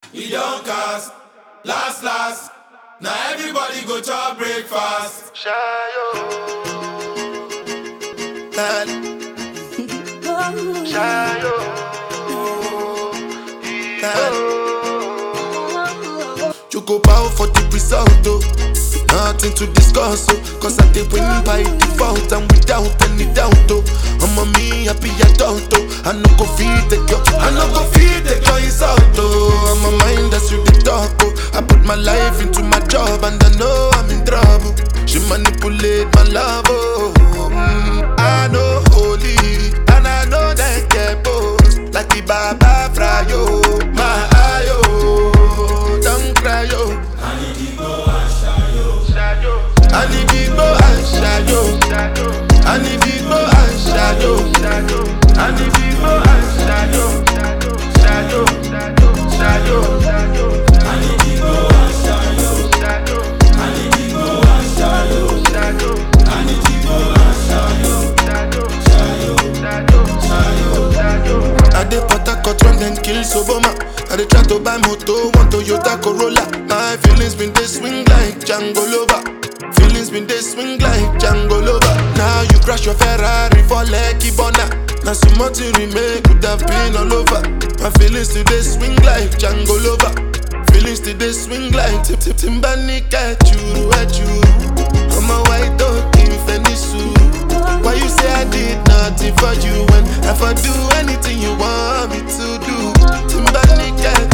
we don't cast. Last, now everybody go to breakfast. Shayo. Shayo. You go bow for the result, oh. Nothing to discuss, oh. Cause I did win by default and without any doubt, oh. I'm a me happy adult, oh. I no go feed the girl, I no go feed the girl insult, oh. I'm a mind that's you the talk, oh. I put my life into my job and I know I'm in trouble. She manipulate my love, oh. I know holy and I know that get boss. Like the Baba Frayo, my ayo, don't cry, yo. I need to go and shayo. I need to go and shayo. I need to go and shayo. I need to go and shayo. Shayo. I need to go and shayo. I need to go and shayo. I need to go and shayo. I dey Port Harcourt run then kill Soboma. I dey try to buy moto, one Toyota Corolla. My feelings been they swing like Django Lover. Feelings been they swing like Django Lover. Now you crash your Ferrari for Lucky Bona. Now so much you remake could have been all over. My feelings today swing like Django Lover. Feelings today swing like Timbani at you. I'm a white dog in Fenisu. Why you say I did nothing for you when if I do anything you want me to do? Timbani